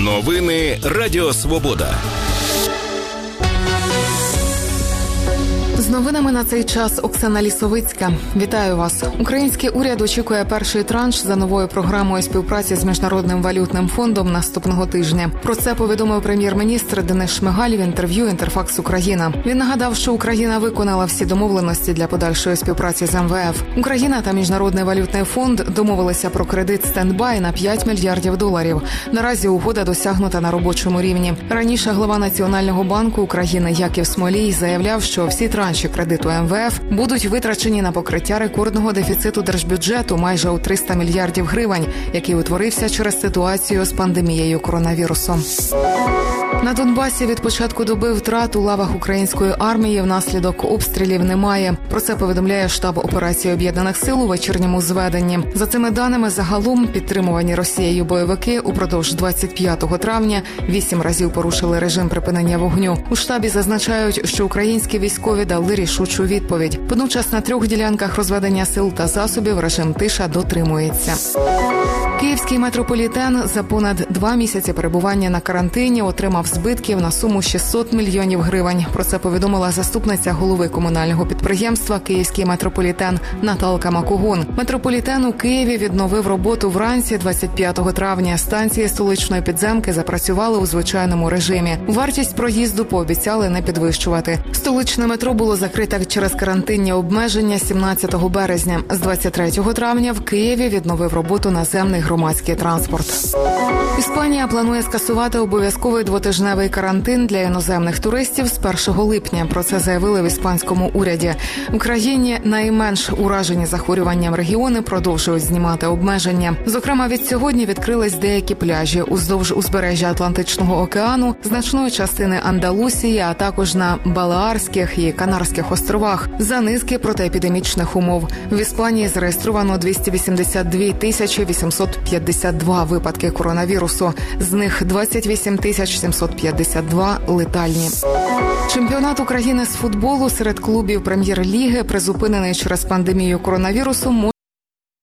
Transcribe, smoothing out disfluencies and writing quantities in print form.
Новини Радіо Свобода. З новинами на цей час Оксана Лісовицька. Вітаю вас. Український уряд очікує перший транш за новою програмою співпраці з Міжнародним валютним фондом наступного тижня. Про це повідомив прем'єр-міністр Денис Шмигаль в інтерв'ю «Інтерфакс Україна». Він нагадав, що Україна виконала всі домовленості для подальшої співпраці з МВФ. Україна та Міжнародний валютний фонд домовилися про кредит стендбай на $5 мільярдів. Наразі угода досягнута на робочому рівні. Раніше глава Національного банку України Яків Смолій заявляв, що всі транші кредиту МВФ будуть витрачені на покриття рекордного дефіциту держбюджету майже у $300 мільярдів, який утворився через ситуацію з пандемією коронавірусу. На Донбасі від початку доби втрат у лавах української армії внаслідок обстрілів немає. Про це повідомляє штаб операції Об'єднаних сил у вечірньому зведенні. За цими даними, загалом підтримувані Росією бойовики упродовж 25 травня 8 разів порушили режим припинення вогню. У штабі зазначають, що українські військові дали рішучу відповідь. Водночас на 3 ділянках розведення сил та засобів режим тиша дотримується. Київський метрополітен за понад 2 місяці перебування на карантині отримав збитків на суму $600 мільйонів. Про це повідомила заступниця голови комунального підприємства «Київський метрополітен» Наталка Макогон. Метрополітен у Києві відновив роботу вранці 25 травня. Станції столичної підземки запрацювали у звичайному режимі. Вартість проїзду пообіцяли не підвищувати. Столичне метро було закрите через карантинні обмеження 17 березня. З 23 травня в Києві відновив роботу наземний громадський транспорт. Іспанія планує скасувати обов'язковий 2-тижневий карантин для іноземних туристів з 1 липня. Про це заявили в іспанському уряді. В країні найменш уражені захворюванням регіони продовжують знімати обмеження. Зокрема, від сьогодні відкрились деякі пляжі уздовж узбережжя Атлантичного океану, значної частини Андалусії, а також на Балеарських і Канарських островах за низки протиепідемічних умов. В Іспанії зареєстровано 282 852 випадки коронавірусу. З них 28 752 летальні. Чемпіонат України з футболу серед клубів прем'єр-ліги, призупинений через пандемію коронавірусу,